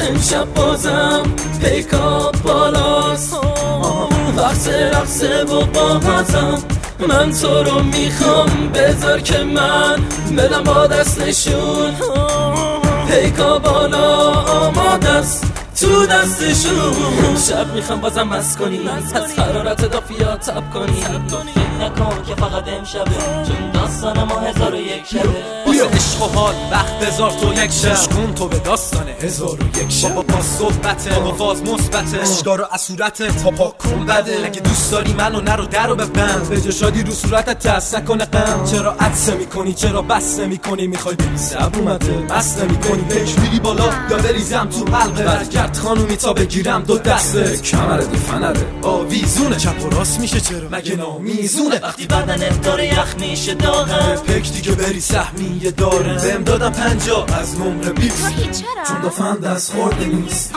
امشب بازم پیکا بالاست، وقت رقصه و بازم من تو رو میخوام، بذار که من بدم با دست نشون. پیکا بالا آماده است تو دستشون. شب میخوام بازم مست کنی، از حرارت دافیا تب کنی. فکر نکن که فقط امشبه، چون داستان ما 1001 شبه. بیا عشق و حال وقت بذار تو یک شب کن تو به داستان 1001 شب. بابا صحبته بابا فاز مثبته، اشکارو از صورتت تا پاک کن بده. اگه دوست داری منو نرو درو ببند، به جا شادی رو صورتت دست نکنه غم. چرا عطسه میکنی چرا بس نمیکنی، میخوای بگی صبر اومده بس نمیکنی. پیش میری بالا یا بریزم تو حلقه، برگرد خانومی تا بگیرم دو دسته. کمر دو فنره آویزونه، چپ و راست میشه چرا مگه نامیزونه. وقتی بدنت داره یخ میشه داغم، پک دیگه بری سهمیه دارم. بهم دادم 50 از نمره 20، چون دفعه دست خورده نیست.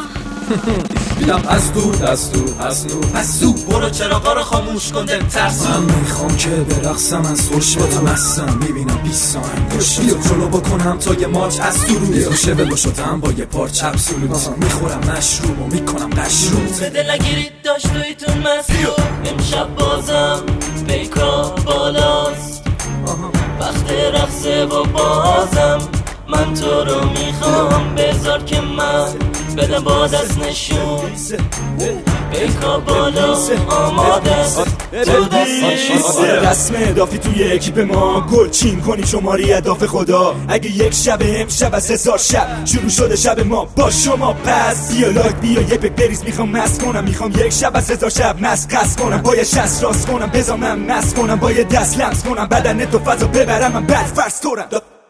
بیدم از دور از دور از نور از دور، برو چراغا رو خاموش کن دل ترسون. من میخوام که برقصم از خوش با تو مستم، میبینم 20 ثانیه گوش. بیا جلو بکنم تا یه ماچ از درون، یه روشه ولو شدم با یه پارچ ابسولوت. میخورم مشروب و میکنم قشروت، به دل نگیرید داشت تویتون مسئول. امشب بازم پیکا بالاست، وقت رقصه و بازم من تو رو میخوام، بذار که من بدم با دست نشون. پیکا بالا آماده است تو دستشون. رسم دافی توی اکیپ ما، گل چین کنی شماری اهداف خدا. اگه یک شب امشب از 1000 شب شروع شده شب ما با شما، پس بیا لایک بیا یه پک بریز. میخوام مست کنم، میخوام یک شب از 1000 شب مست قصد کنم. با یه شست راست کنم بذار من مست کنم، با یه دست لمس کنم بدن تو فضا ببرم من بعد فرض کنم.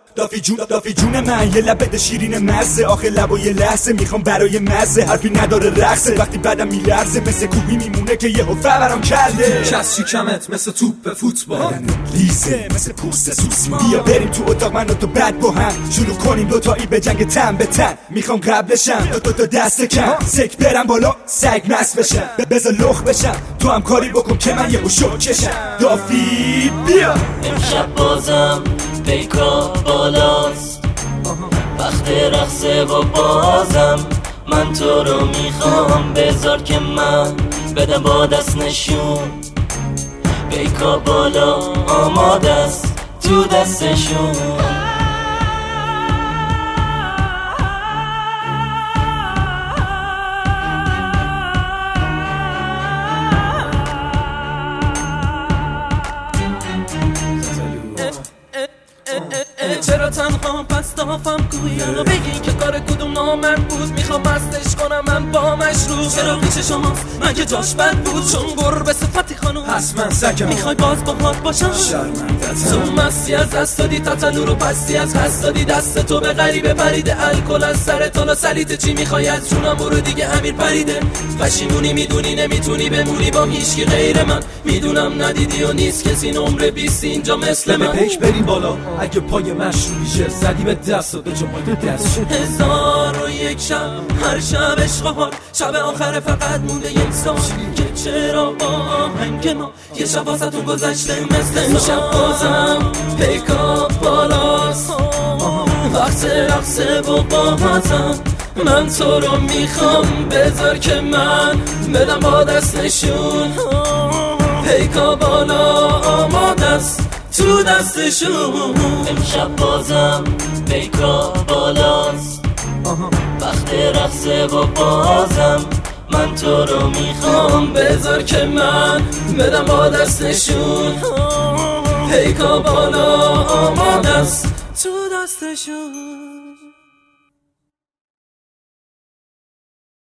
دافی جون من یه لبت شیرین مزه، آخه لب و یه لحظه میخوام برای مزه. حرفی نداره رقصه وقتی بدم میلرزه، مثل کوبی میمونه که یه حفه برام کرده. کسی کمت مثل توپ فوتبال، لیزه مثل پوست سوسما. بیا بریم تو اتاق من و تو بعد با هم شروع کنیم دوتایی به جنگ تن به تن. میخوام قبلشم دو دست کم سک برم بالا سگ مست بشم، بذار لخ بشم تو هم کاری بکن که من یه شو کشم. دافی بیا امشب بازم پیکا بالاست، وقت رقصه و بازم من تو رو میخوام، بذار که من بدم با دست نشون. پیکا بالا آماده است تو دستشون. چرا تنها پس دافم گویا بگی که کار کدوم نامرد بود، میخوام مستش کنم من با مشروب. چرا پیش شماست من که جاش بد بود، چون گربه صفتی خانوم پس من سگم. میخوای باز با هات باشم شرمندتم، تو مستی از دست دادی تتلو رو پستی از هست دادی، دست تو به غریبه پریده الکل از سر تالا سلیت. چی میخوای از جونم برو دیگه امیر پریده. پشیمونی میدونی نمیتونی بمونی با هیچکی غیر من، میدونم ندیدی و نیست کسی نمره 20 اینجا مثل من. پیک بری بالا اگه پای مشروبیشه زدی به دست و به جمعه دست. 1001 شب هر شب عشق حال، شب آخر فقط مونده یک سال که چرا با آهنگ ما یه شب واسه تو گذشته مثل امشب بازم پیکا بالاست، وقت رقصه و بازم من تو رو میخوام، بذار که من بدم با دست نشون. پیکا بالا آماده است تو دستشون. امشب بازم پیکا بالاست، وقت رقصه و بازم من تو رو میخوام، بذار که من بدم با دست نشون. پیکا بالا آماده است تو دستشون.